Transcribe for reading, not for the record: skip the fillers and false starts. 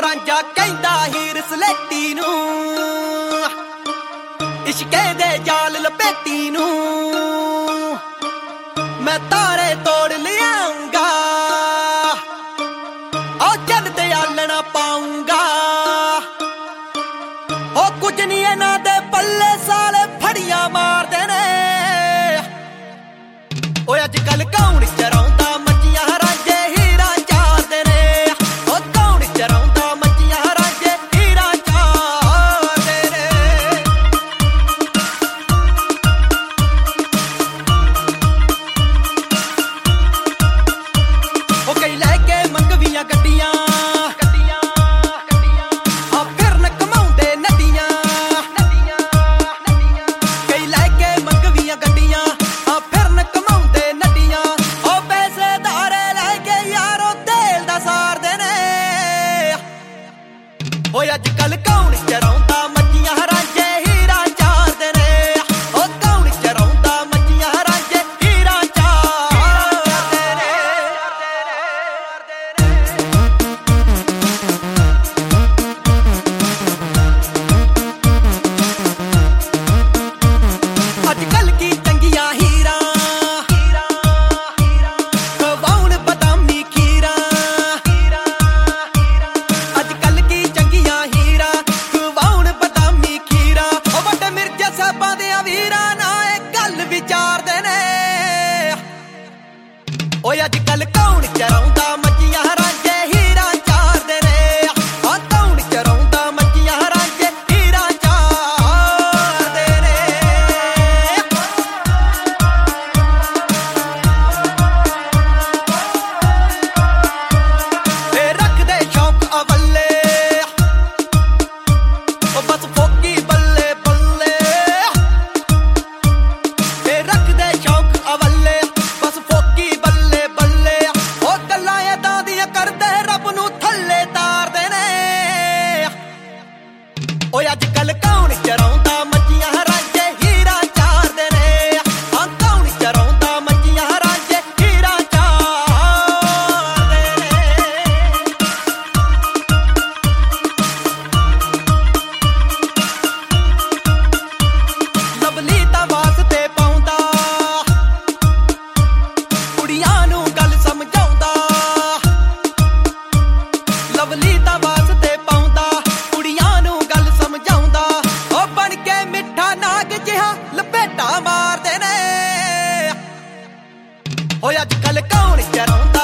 ਰਾਂਝਾ ਕਹਿੰਦਾ ਹੀਰ ਸਲੇਟੀ ਨੂੰ, ਇਸ਼ਕੇ ਦੇ ਜਾਲ ਲਪੇਟੀ ਨੂੰ ਮੈਂ ਤਾਰੇ ਤੋੜ ਲਿਆਉਂਗਾ, ਉਹ ਚੰਨ ਤੇ ਆਲਣਾ ਪਾਉਂਗਾ। ਉਹ ਕੁਝ ਨਹੀਂ ਇਹਨਾਂ ਦੇ ਪੱਲੇ ਸਾਲੇ ਫੜੀਆਂ ਮਾਰਦੇ ਨੇ। ਓਏ ਅੱਜ ਕੱਲ ਕੌਣ ਚਰਾਉਂਦਾ ਮੱਝੀਆਂ ਰਾਂਝੇ ਹੀਰਾਂ ਚਾਰਦੇ ਨੇ। ਉਹ ਕੌਣ ਚਰਾਉਂਦਾ ਮੱਝੀਆਂ ਰਾਂਝੇ ਹੀਰਾਂ ਚਾਰਦੇ ਨੇ। ਉਹ ਕਈ ਲੈ ਕੇ ਮੰਗਵੀਆਂ ਗੱਡੀਆਂ ਓਏ ਅੱਜ ਕੱਲ ਕੌਣ ਚਰਾਉਂਦਾ ਮੱਝੀਆਂ ਰਾਂਝੇ ਹੀਰਾਂ ਚਾਰਦੇ ਨੇ। ਉਹ ਕੌਣ ਚਰਾਉਂਦਾ ਮੱਝੀਆਂ ਰਾਂਝੇ ਹੀਰਾਂ ਚਾਰਦੇ ਨੇ। ਅੱਜ ਕੱਲ ਕੀ ਚੰਗੀਆਂ ਹੀਰਾਂ ਖਵਾਉਣ ਬਦਾਮੀ ਖੀਰਾਂ। ਅੱਜ ਕੱਲ ਕੀ ਸਾਬਾਂ ਦੇ ਵੀਰਾਂ ਨਾਲ ਇਹ ਗੱਲ ਵਿਚਾਰਦੇ ਨੇ। ਓਏ ਅੱਜ ਕੱਲ ਕੌਣ ਚਰਾਉਂਦਾ ਮੱਝੀਆਂ ਰਾਂਝੇ ਹੀਰਾਂ ਚਾਰਦੇ ਨੇ। ਆ ਕੌਣ ਚਰਾਉਂਦਾ ਮੱਝੀਆਂ ਰਾਂਝੇ ਹੀਰਾਂ ਚਾਰਦੇ ਨੇ। ਇਹ ਰੱਖਦੇ ਸ਼ੌਕ ਅਵੱਲੇ ਉਹ ਬਸ ਫੋਕੀ ਬੱਲੇ ਬੱਲੇ। ਰੱਖਦੇ ਸ਼ੌਕ ਅਵੱਲੇ ਬਸ ਫੋਕੀ ਬੱਲੇ ਬੱਲੇ। ਉਹ ਗੱਲਾਂ ਏਦਾਂ ਦੀਆਂ ਕਰਦੇ ਰੱਬ ਨੂੰ ਥੱਲੇ ਤਾਰਦੇ ਨੇ। ਓਏ ਅੱਜ ਕੱਲ ਕੌਣ ਚਰਾਉਂਦਾ ਮੱਝੀਆਂ ਰਾਂਝੇ ਹੀਰਾਂ ਚਾਰਦੇ ਨੇ। ਹਾਂ ਕੌਣ ਚਰਾਉਂਦਾ ਮੱਝੀਆਂ ਰਾਂਝੇ ਹੀਰਾਂ ਚਾਰਦੇ ਨੇ। ਲਵਲੀ ਤਾਂ ਵਾਸਤੇ ਪਾਉਂਦਾ ਕੁੜੀਆਂ ਨੂੰ ਗੱਲ ਸਮਝਾਉਂਦਾ। ਲਵਲੀ ਤਾਂ ਵਾਸਤੇ ਪਾਉਂਦਾ ਕੁੜੀਆਂ ਨੂੰ ਗੱਲ ਸਮਝਾਉਂਦਾ। ਉਹ ਬਣ ਕੇ ਮਿੱਠਾ ਨਾਗ ਜਿਹਾ ਲਪੇਟਾ ਮਾਰਦੇ ਨੇ। ਓਏ ਅੱਜ ਕੱਲ ਕੌਣ ਚਰਾਉਂਦਾ